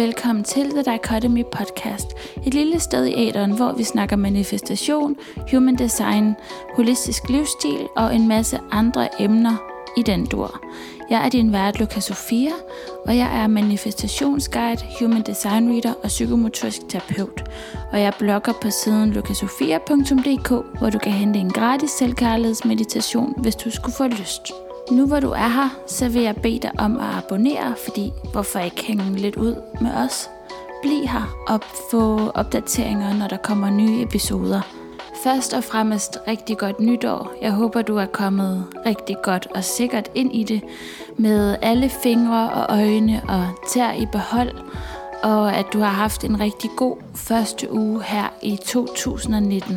velkommen til The Dichotomy Podcast. Et lille sted i æteren, hvor vi snakker manifestation, human design, holistisk livsstil og en masse andre emner i den dur. Jeg er din vært, Luca Sofia, og jeg er manifestationsguide, human design reader og psykomotorisk terapeut. Og jeg blogger på siden lucasofia.dk, hvor du kan hente en gratis selvkærlighedsmeditation, hvis du skulle få lyst. Nu hvor du er her, så vil jeg bede dig om at abonnere, fordi hvorfor ikke hænge lidt ud med os? Bliv her og få opdateringer, når der kommer nye episoder. Først og fremmest rigtig godt nytår. Jeg håber, du er kommet rigtig godt og sikkert ind i det, med alle fingre og øjne og tær i behold, og at du har haft en rigtig god første uge her i 2019.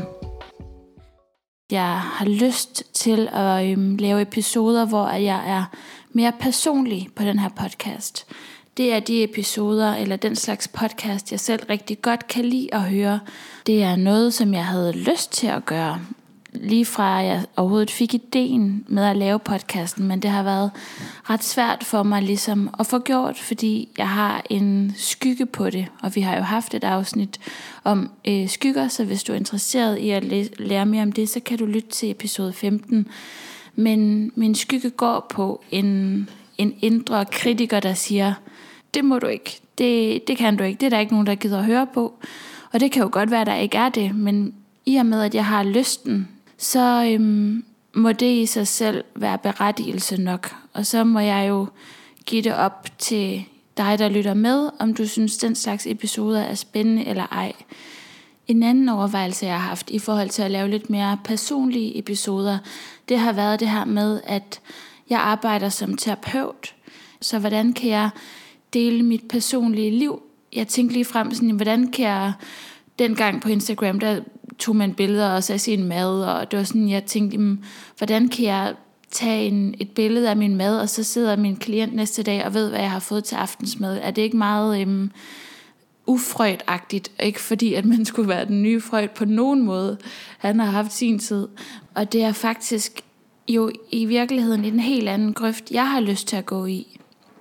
Jeg har lyst til at lave episoder, hvor jeg er mere personlig på den her podcast. Det er de episoder, eller den slags podcast, jeg selv rigtig godt kan lide at høre. Det er noget, som jeg havde lyst til at gøre, lige fra jeg overhovedet fik ideen med at lave podcasten, men det har været ret svært for mig ligesom at få gjort, fordi jeg har en skygge på det, og vi har jo haft et afsnit om skygger, så hvis du er interesseret i at lære mere om det, så kan du lytte til episode 15. Men min skygge går på en indre kritiker, der siger, det må du ikke, det kan du ikke, det er der ikke nogen, der gider at høre på, og det kan jo godt være, at der ikke er det, men i og med, at jeg har lysten, så må det i sig selv være berettigelse nok. Og så må jeg jo give det op til dig, der lytter med, om du synes, den slags episoder er spændende eller ej. En anden overvejelse, jeg har haft i forhold til at lave lidt mere personlige episoder, det har været det her med, at jeg arbejder som terapeut. Så hvordan kan jeg dele mit personlige liv? Jeg tænkte lige frem sådan, hvordan kan jeg dengang på Instagram, der tog man billeder og sagde sin mad, og det var sådan, jeg tænkte, hvordan kan jeg tage et billede af min mad, og så sidder min klient næste dag og ved, hvad jeg har fået til aftensmad. Er det ikke meget ufrøjtagtigt? Ikke fordi, at man skulle være den nye Freud på nogen måde. Han har haft sin tid. Og det er faktisk jo i virkeligheden i en helt anden grøft, jeg har lyst til at gå i.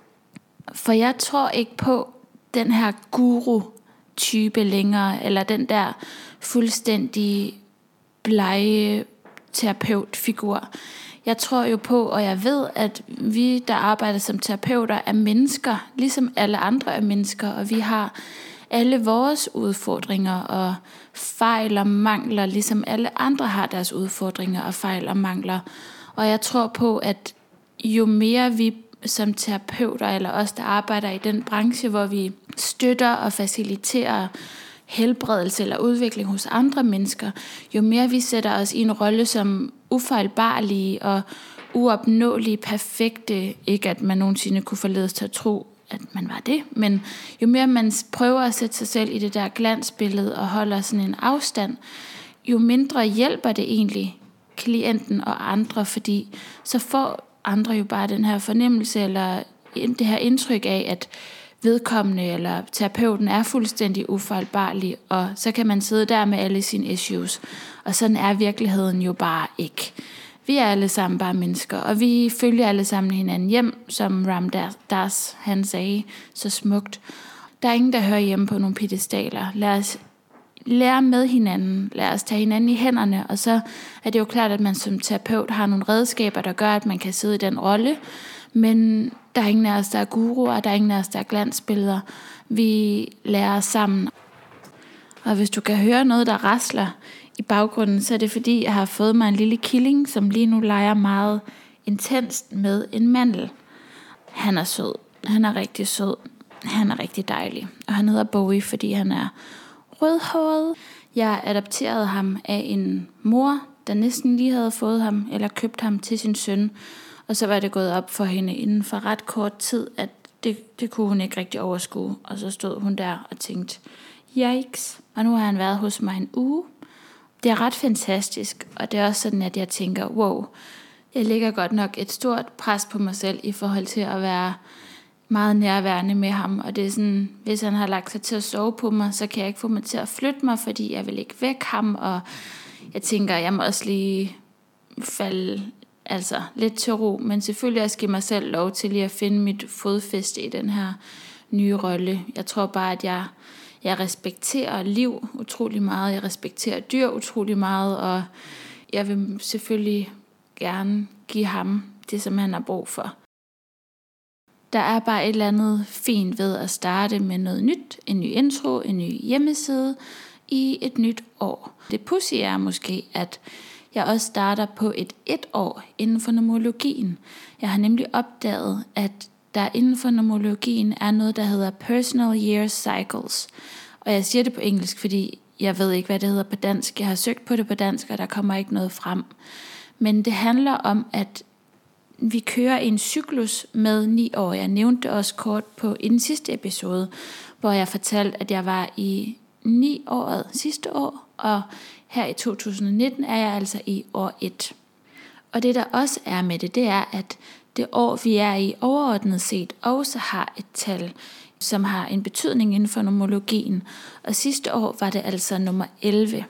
For jeg tror ikke på den her guru-type længere, eller den der fuldstændig blege terapeutfigur. Jeg tror jo på, og jeg ved, at vi, der arbejder som terapeuter, er mennesker, ligesom alle andre er mennesker, og vi har alle vores udfordringer og fejl og mangler, ligesom alle andre har deres udfordringer og fejl og mangler. Og jeg tror på, at jo mere vi som terapeuter, eller os, der arbejder i den branche, hvor vi støtter og faciliterer helbredelse eller udvikling hos andre mennesker, jo mere vi sætter os i en rolle som ufejlbarlige og uopnåelige, perfekte, ikke at man nogensinde kunne forledes til at tro, at man var det, men jo mere man prøver at sætte sig selv i det der glansbillede og holder sådan en afstand, jo mindre hjælper det egentlig klienten og andre, fordi så får andre jo bare den her fornemmelse eller det her indtryk af, at vedkommende eller terapeuten er fuldstændig ufejlbarlig, og så kan man sidde der med alle sine issues. Og sådan er virkeligheden jo bare ikke. Vi er alle sammen bare mennesker, og vi følger alle sammen hinanden hjem, som Ram Dass han sagde så smukt. Der er ingen, der hører hjemme på nogle piedestaler. Lad os lære med hinanden, lad os tage hinanden i hænderne, og så er det jo klart, at man som terapeut har nogle redskaber, der gør, at man kan sidde i den rolle, men der er ingen af os, der er guruer, der er ingen af os, der er glansbilleder. Vi lærer sammen. Og hvis du kan høre noget, der rasler i baggrunden, så er det fordi, jeg har fået mig en lille killing, som lige nu leger meget intenst med en mandel. Han er sød. Han er rigtig sød. Han er rigtig dejlig. Og han hedder Bowie, fordi han er rødhåret. Jeg adopterede ham af en mor, der næsten lige havde fået ham, eller købt ham til sin søn. Og så var det gået op for hende inden for ret kort tid, at det kunne hun ikke rigtig overskue. Og så stod hun der og tænkte, yikes. Og nu har han været hos mig en uge. Det er ret fantastisk, og det er også sådan, at jeg tænker, wow, jeg lægger godt nok et stort pres på mig selv i forhold til at være meget nærværende med ham. Og det er sådan, hvis han har lagt sig til at sove på mig, så kan jeg ikke få mig til at flytte mig, fordi jeg vil ikke væk ham. Og jeg tænker, jeg må også lige falde lidt til ro, men selvfølgelig også give mig selv lov til lige at finde mit fodfæste i den her nye rolle. Jeg tror bare, at jeg respekterer liv utrolig meget. Jeg respekterer dyr utrolig meget, og jeg vil selvfølgelig gerne give ham det, som han har brug for. Der er bare et eller andet fint ved at starte med noget nyt, en ny intro, en ny hjemmeside i et nyt år. Det pudsige er måske, at jeg også starter på et år inden for numerologien. Jeg har nemlig opdaget, at der inden for numerologien er noget, der hedder Personal Year Cycles. Og jeg siger det på engelsk, fordi jeg ved ikke, hvad det hedder på dansk. Jeg har søgt på det på dansk, og der kommer ikke noget frem. Men det handler om, at vi kører en cyklus med 9 år. Jeg nævnte det også kort i den sidste episode, hvor jeg fortalte, at jeg var i 9-året sidste år, og her i 2019 er jeg altså i år 1. Og det der også er med det er, at det år vi er i overordnet set også har et tal, som har en betydning inden for numerologien. Og sidste år var det altså nummer 11.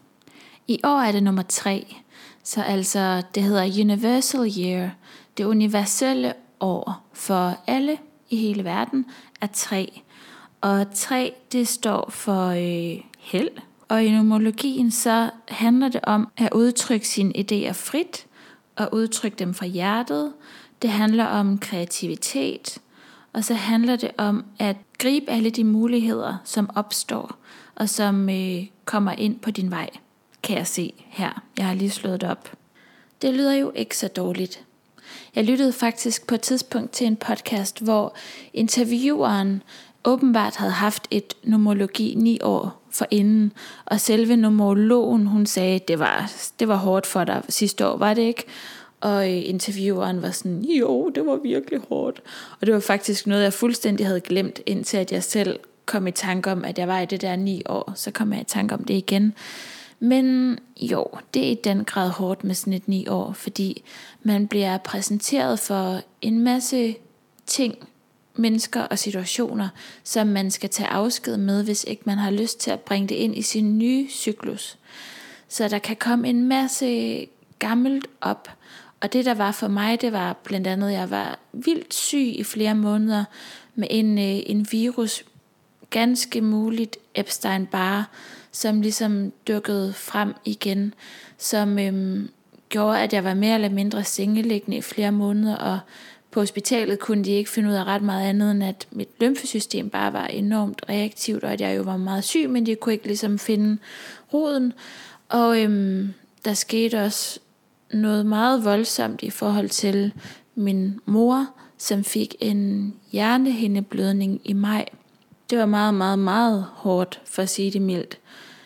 I år er det nummer 3. Så altså det hedder Universal Year. Det universelle år for alle i hele verden er 3. Og 3 det står for held. Og i numerologien så handler det om at udtrykke sine idéer frit og udtrykke dem fra hjertet. Det handler om kreativitet, og så handler det om at gribe alle de muligheder, som opstår og som kommer ind på din vej, kan jeg se her. Jeg har lige slået det op. Det lyder jo ikke så dårligt. Jeg lyttede faktisk på et tidspunkt til en podcast, hvor intervieweren åbenbart havde haft et numerologi 9 år forinden, og selve numerologen, hun sagde, det var hårdt for dig sidste år, var det ikke? Og intervieweren var sådan, jo, det var virkelig hårdt. Og det var faktisk noget, jeg fuldstændig havde glemt, indtil at jeg selv kom i tanke om, at jeg var i det der 9 år. Så kom jeg i tanke om det igen. Men jo, det er i den grad hårdt med sådan et 9 år, fordi man bliver præsenteret for en masse ting, mennesker og situationer, som man skal tage afsked med, hvis ikke man har lyst til at bringe det ind i sin nye cyklus. Så der kan komme en masse gammelt op. Og det der var for mig, det var blandt andet, at jeg var vildt syg i flere måneder med en virus, ganske muligt Epstein-Barr, som ligesom dukkede frem igen, som gjorde, at jeg var mere eller mindre sengeliggende i flere måneder, og på hospitalet kunne de ikke finde ud af ret meget andet, end at mit lymfesystem bare var enormt reaktivt, og at jeg jo var meget syg, men de kunne ikke ligesom finde roden. Og der skete også noget meget voldsomt i forhold til min mor, som fik en hjernehindeblødning i maj. Det var meget, meget, meget hårdt, for at sige det mildt.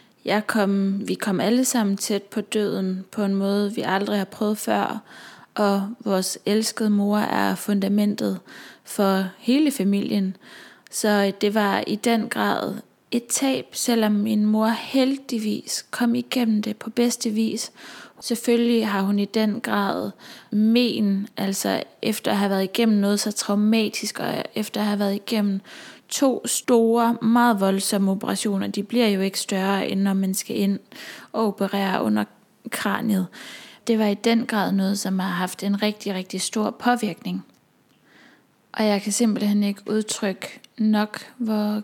Vi kom alle sammen tæt på døden på en måde, vi aldrig har prøvet før, og vores elskede mor er fundamentet for hele familien. Så det var i den grad et tab, selvom min mor heldigvis kom igennem det på bedste vis. Selvfølgelig har hun i den grad altså efter at have været igennem noget så traumatisk, og efter at have været igennem 2 store, meget voldsomme operationer. De bliver jo ikke større, end når man skal ind og operere under kraniet. Det var i den grad noget, som har haft en rigtig, rigtig stor påvirkning. Og jeg kan simpelthen ikke udtrykke nok, hvor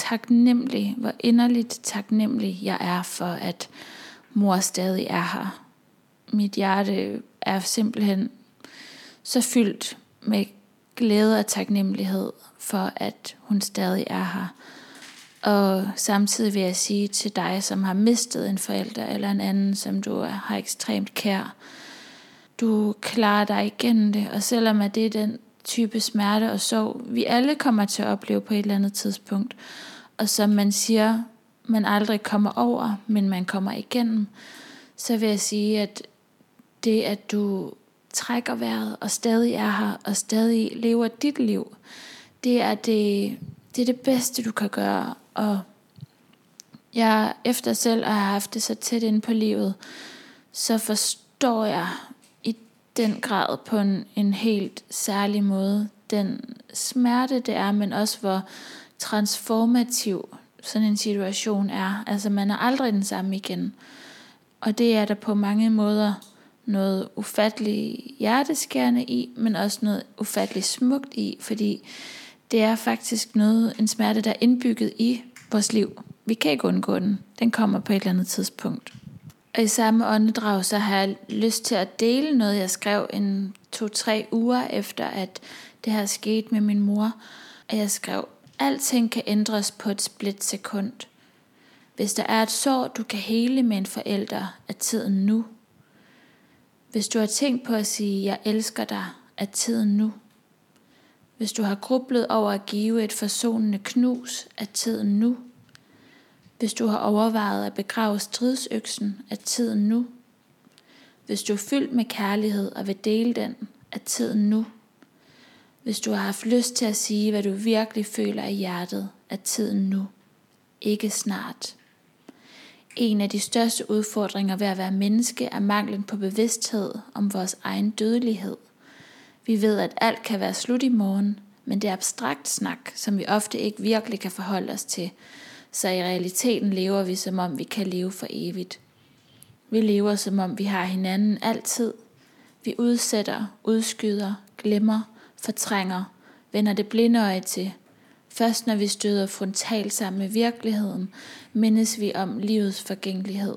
inderligt taknemmelig jeg er for, at mor stadig er her. Mit hjerte er simpelthen så fyldt med glæde og taknemmelighed for, at hun stadig er her. Og samtidig vil jeg sige til dig, som har mistet en forælder eller en anden, som du har ekstremt kær, du klarer dig igennem det, og selvom at det er den type smerte og sorg, vi alle kommer til at opleve på et eller andet tidspunkt, og som man siger, man aldrig kommer over, men man kommer igennem, så vil jeg sige, at det, at du trækker vejret og stadig er her og stadig lever dit liv, det er det bedste, du kan gøre. Og jeg efter selv at have haft det så tæt inde på livet, så forstår jeg i den grad på en helt særlig måde den smerte det er, men også hvor transformativ sådan en situation er. Altså man er aldrig den samme igen. Og det er der på mange måder noget ufatteligt hjerteskærende i, men også noget ufatteligt smukt i, fordi Det er faktisk en smerte, der er indbygget i vores liv. Vi kan ikke undgå den. Den kommer på et eller andet tidspunkt. Og i samme åndedrag, så har jeg lyst til at dele noget, jeg skrev 2-3 uger efter, at det her skete med min mor. Og jeg skrev, alting kan ændres på et splitsekund. Hvis der er et sår, du kan hele med en forælder, er tiden nu. Hvis du har tænkt på at sige, jeg elsker dig, er tiden nu. Hvis du har grublet over at give et forsonende knus, er tiden nu. Hvis du har overvejet at begrave stridsøksen, er tiden nu. Hvis du er fyldt med kærlighed og vil dele den, er tiden nu. Hvis du har haft lyst til at sige, hvad du virkelig føler i hjertet, er tiden nu. Ikke snart. En af de største udfordringer ved at være menneske er manglen på bevidsthed om vores egen dødelighed. Vi ved, at alt kan være slut i morgen, men det er abstrakt snak, som vi ofte ikke virkelig kan forholde os til. Så i realiteten lever vi, som om vi kan leve for evigt. Vi lever, som om vi har hinanden altid. Vi udsætter, udskyder, glemmer, fortrænger, vender det blinde øje til. Først når vi støder frontalt sammen med virkeligheden, mindes vi om livets forgængelighed.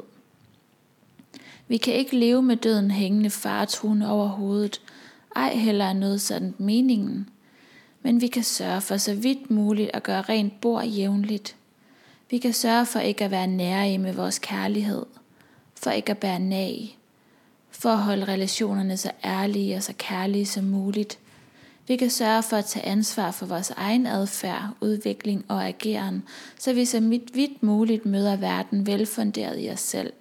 Vi kan ikke leve med døden hængende faretruende over hovedet, ej heller er noget sådan meningen. Men vi kan sørge for så vidt muligt at gøre rent bord jævnligt. Vi kan sørge for ikke at være nære med vores kærlighed, for ikke at bære nag, for at holde relationerne så ærlige og så kærlige som muligt. Vi kan sørge for at tage ansvar for vores egen adfærd, udvikling og ageren, så vi så vidt muligt møder verden velfunderet i os selv.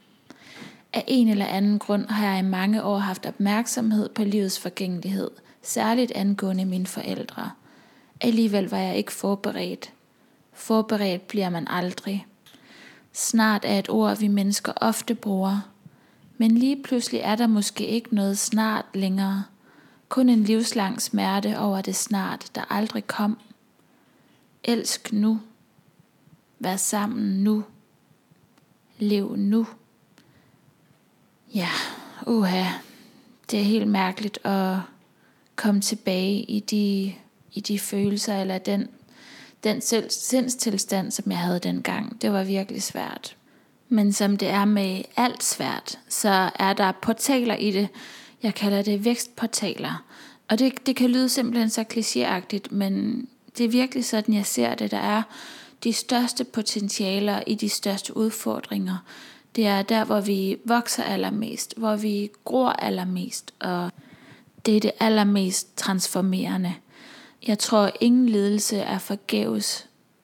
Af en eller anden grund har jeg i mange år haft opmærksomhed på livets forgængelighed, særligt angående mine forældre. Alligevel var jeg ikke forberedt. Forberedt bliver man aldrig. Snart er et ord, vi mennesker ofte bruger. Men lige pludselig er der måske ikke noget snart længere. Kun en livslang smerte over det snart, der aldrig kom. Elsk nu. Vær sammen nu. Lev nu. Ja, det er helt mærkeligt at komme tilbage i de følelser, eller den sindstilstand, som jeg havde dengang. Det var virkelig svært. Men som det er med alt svært, så er der portaler i det. Jeg kalder det vækstportaler. Og det kan lyde simpelthen så klichéagtigt, men det er virkelig sådan, jeg ser det. Der er de største potentialer i de største udfordringer. Det er der, hvor vi vokser allermest, hvor vi gror allermest, og det er det allermest transformerende. Jeg tror, ingen lidelse er forgæves.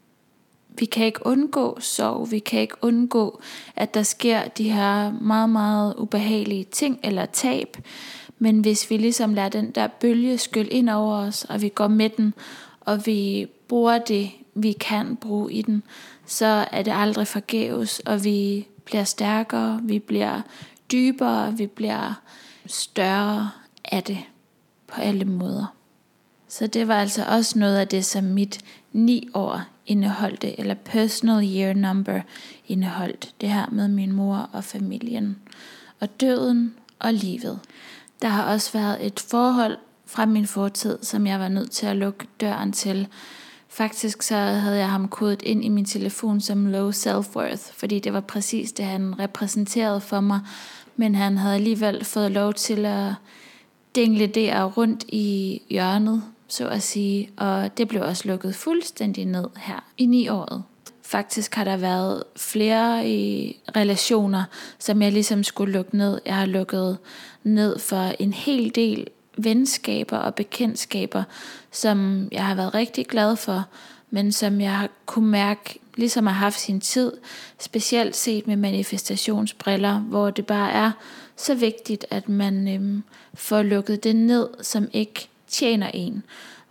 Vi kan ikke undgå sorg, vi kan ikke undgå, at der sker de her meget, meget ubehagelige ting eller tab. Men hvis vi ligesom lader den der bølge skylle ind over os, og vi går med den, og vi bruger det, vi kan bruge i den, så er det aldrig forgæves, og vi bliver stærkere, vi bliver dybere, vi bliver større af det på alle måder. Så det var altså også noget af det, som mit 9 år indeholdte, eller personal year number indeholdt. Det her med min mor og familien, og døden og livet. Der har også været et forhold fra min fortid, som jeg var nødt til at lukke døren til. Faktisk så havde jeg ham kodet ind i min telefon som low self-worth, fordi det var præcis det, han repræsenterede for mig. Men han havde alligevel fået lov til at dingle der rundt i hjørnet, så at sige. Og det blev også lukket fuldstændig ned her i 9-året. Faktisk har der været flere i relationer, som jeg ligesom skulle lukke ned. Jeg har lukket ned for en hel del venskaber og bekendtskaber, som jeg har været rigtig glad for, men som jeg har kunne mærke ligesom har haft sin tid, specielt set med manifestationsbriller, hvor det bare er så vigtigt, at man får lukket det ned, som ikke tjener en.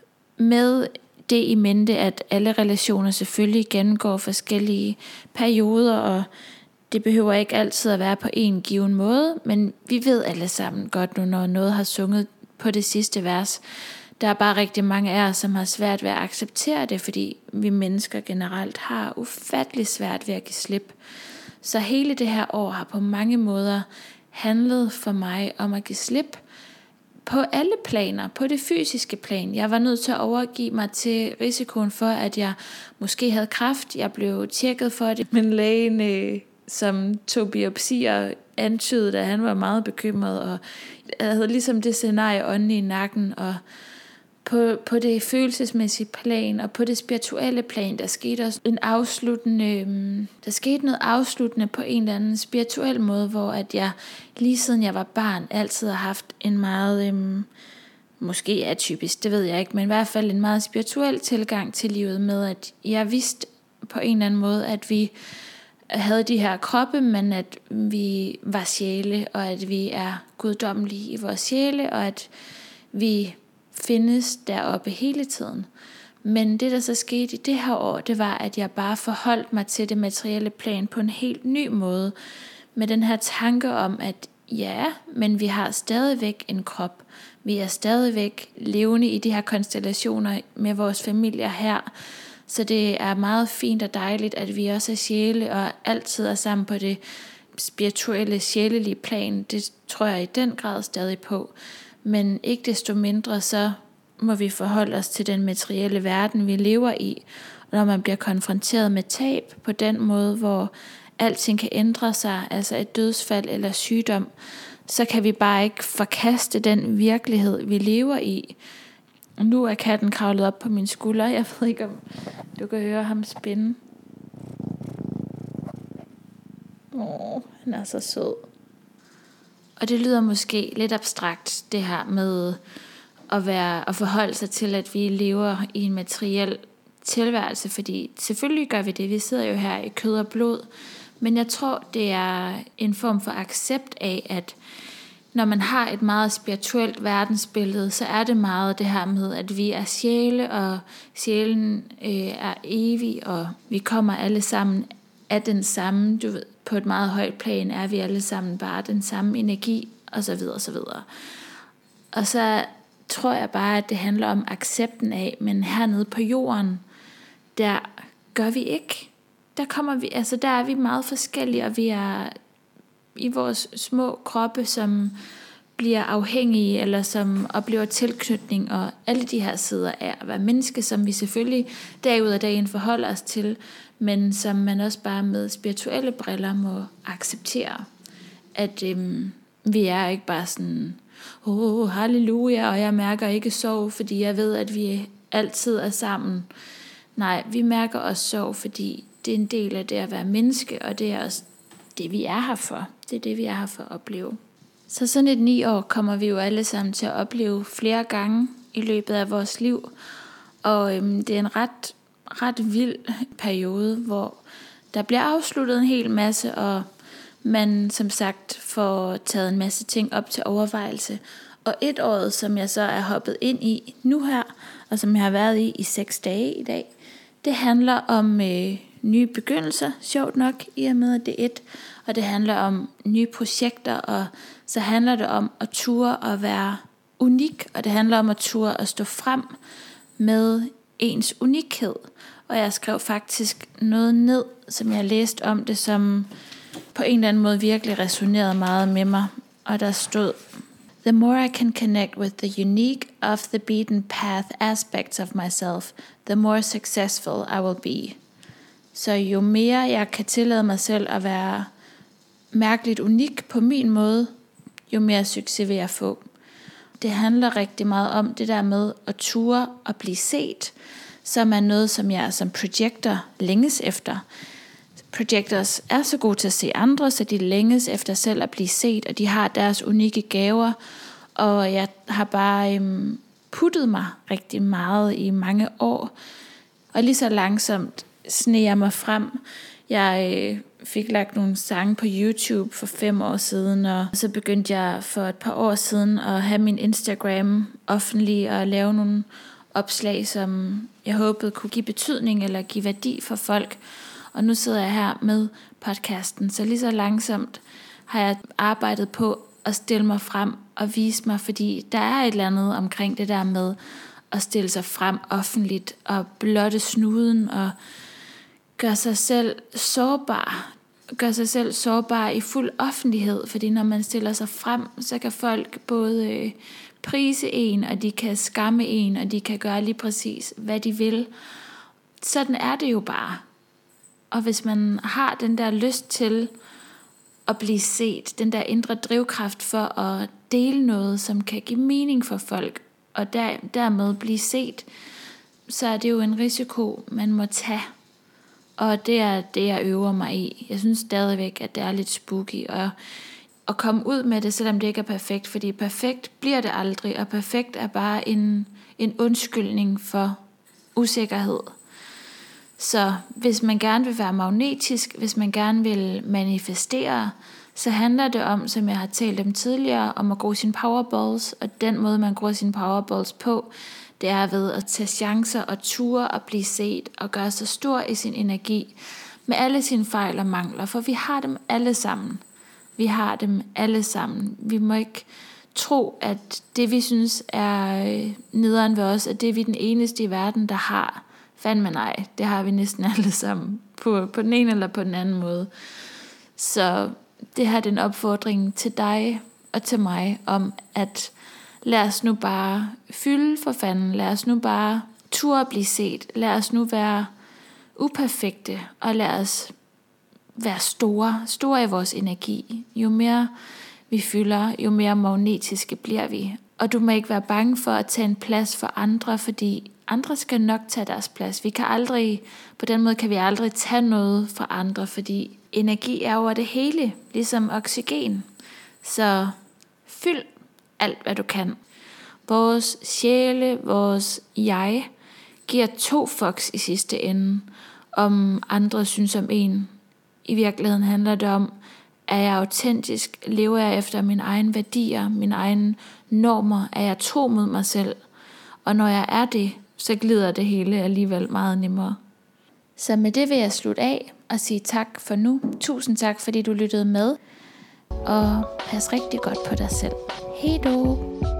Med det i mente, at alle relationer selvfølgelig gennemgår forskellige perioder, og det behøver ikke altid at være på en given måde, men vi ved alle sammen godt nu, når noget har sunget på det sidste vers. Der er bare rigtig mange af os, som har svært ved at acceptere det, fordi vi mennesker generelt har ufattelig svært ved at give slip. Så hele det her år har på mange måder handlet for mig om at give slip på alle planer, på det fysiske plan. Jeg var nødt til at overgive mig til risikoen for, at jeg måske havde kræft. Jeg blev tjekket for det, men lægen, som tog biopsier, antydede, at han var meget bekymret, og jeg havde ligesom det scenarie ånden i nakken, og på det følelsesmæssige plan og på det spirituelle plan, der skete også noget afsluttende på en eller anden spirituel måde, hvor at jeg lige siden jeg var barn altid har haft en meget, måske atypisk, det ved jeg ikke, men i hvert fald en meget spirituel tilgang til livet med, at jeg vidste på en eller anden måde, at vi havde de her kroppe, men at vi var sjæle, og at vi er guddommelige i vores sjæle, og at vi findes deroppe hele tiden. Men det, der så skete i det her år, det var, at jeg bare forholdt mig til det materielle plan på en helt ny måde, med den her tanke om, at ja, men vi har stadigvæk en krop. Vi er stadigvæk levende i de her konstellationer med vores familier her. Så det er meget fint og dejligt, at vi også er sjæle og altid er sammen på det spirituelle, sjælelige plan. Det tror jeg i den grad stadig på. Men ikke desto mindre, så må vi forholde os til den materielle verden, vi lever i. Og når man bliver konfronteret med tab på den måde, hvor alting kan ændre sig, altså et dødsfald eller sygdom, så kan vi bare ikke forkaste den virkelighed, vi lever i. Nu er katten kravlet op på min skulder. Jeg ved ikke, om du kan høre ham spinde. Han er så sød. Og det lyder måske lidt abstrakt, det her med at forholde sig til, at vi lever i en materiel tilværelse, fordi selvfølgelig gør vi det. Vi sidder jo her i kød og blod. Men jeg tror, det er en form for accept af, at når man har et meget spirituelt verdensbillede, så er det meget det her med, at vi er sjæle, og sjælen er evig, og vi kommer alle sammen af den samme, du ved, på et meget højt plan er vi alle sammen bare den samme energi, og så videre, og så videre. Og så tror jeg bare, at det handler om accepten af, men hernede på jorden, der gør vi ikke. Der er vi meget forskellige, og vi er i vores små kroppe, som bliver afhængige, eller som oplever tilknytning, og alle de her sider af at være menneske, som vi selvfølgelig dag ud af dagen forholder os til, men som man også bare med spirituelle briller må acceptere, at vi er ikke bare sådan, halleluja, og jeg mærker ikke sorg, fordi jeg ved, at vi altid er sammen. Nej, vi mærker også sorg, fordi det er en del af det at være menneske, og det er også det, vi er her for. Det er det, vi er her for at opleve. Så sådan et 9 år kommer vi jo alle sammen til at opleve flere gange i løbet af vores liv. Og det er en ret vild periode, hvor der bliver afsluttet en hel masse, og man som sagt får taget en masse ting op til overvejelse. Og et år, som jeg så er hoppet ind i nu her, og som jeg har været i 6 dage i dag, det handler om nye begyndelser, sjovt nok, i og med at det er og det handler om nye projekter, og så handler det om at ture og være unik, og det handler om at ture og stå frem med ens unikhed. Og jeg skrev faktisk noget ned, som jeg læste om det, som på en eller anden måde virkelig resonerede meget med mig, og der stod: The more I can connect with the unique, off the beaten path aspects of myself, the more successful I will be. Så jo mere jeg kan tillade mig selv at være mærkeligt unik på min måde, jo mere succes vil jeg få. Det handler rigtig meget om det der med at ture og blive set, som er noget, som jeg som projector længes efter. Projectors er så gode til at se andre, så de længes efter selv at blive set, og de har deres unikke gaver, og jeg har bare puttet mig rigtig meget i mange år, og lige så langsomt sneer jeg mig frem. Jeg fik lagt nogle sange på YouTube for 5 år siden, og så begyndte jeg for et par år siden at have min Instagram offentlig og lave nogle opslag, som jeg håbede kunne give betydning eller give værdi for folk. Og nu sidder jeg her med podcasten, så lige så langsomt har jeg arbejdet på at stille mig frem og vise mig, fordi der er et eller andet omkring det der med at stille sig frem offentligt og blotte snuden og gøre sig selv sårbar. Gøre sig selv sårbar i fuld offentlighed, fordi når man stiller sig frem, så kan folk både prise en, og de kan skamme en, og de kan gøre lige præcis, hvad de vil. Sådan er det jo bare. Og hvis man har den der lyst til at blive set, den der indre drivkraft for at dele noget, som kan give mening for folk, og dermed blive set, så er det jo en risiko, man må tage. Og det er det, jeg øver mig i. Jeg synes stadigvæk, at det er lidt spooky at komme ud med det, selvom det ikke er perfekt. Fordi perfekt bliver det aldrig, og perfekt er bare en undskyldning for usikkerhed. Så hvis man gerne vil være magnetisk, hvis man gerne vil manifestere, så handler det om, som jeg har talt om tidligere, om at gro sine powerballs. Og den måde, man gror sine powerballs på, det er ved at tage chancer og ture og blive set og gøre sig stor i sin energi med alle sine fejl og mangler. For vi har dem alle sammen. Vi har dem alle sammen. Vi må ikke tro, at det vi synes er nederen ved os, at det er vi den eneste i verden, der har. Fandme nej, det har vi næsten alle sammen på den ene eller på den anden måde. Så det her er en opfordring til dig og til mig om, at lad os nu bare fylde for fanden, lad os nu bare turde blive set, lad os nu være uperfekte, og lad os være store i vores energi. Jo mere vi fylder, jo mere magnetiske bliver vi. Og du må ikke være bange for at tage en plads for andre, fordi andre skal nok tage deres plads. På den måde kan vi aldrig tage noget fra andre, fordi energi er over det hele, ligesom oxygen. Så fyld alt, hvad du kan. Vores sjæle, vores jeg, giver 2 fucks i sidste ende, om andre synes om en. I virkeligheden handler det om, er jeg autentisk, lever jeg efter mine egne værdier, mine egne normer, er jeg tro mod mig selv. Og når jeg er det, så glider det hele alligevel meget nemmere. Så med det vil jeg slutte af og sige tak for nu. Tusind tak, fordi du lyttede med. Og pas rigtig godt på dig selv. Hej då!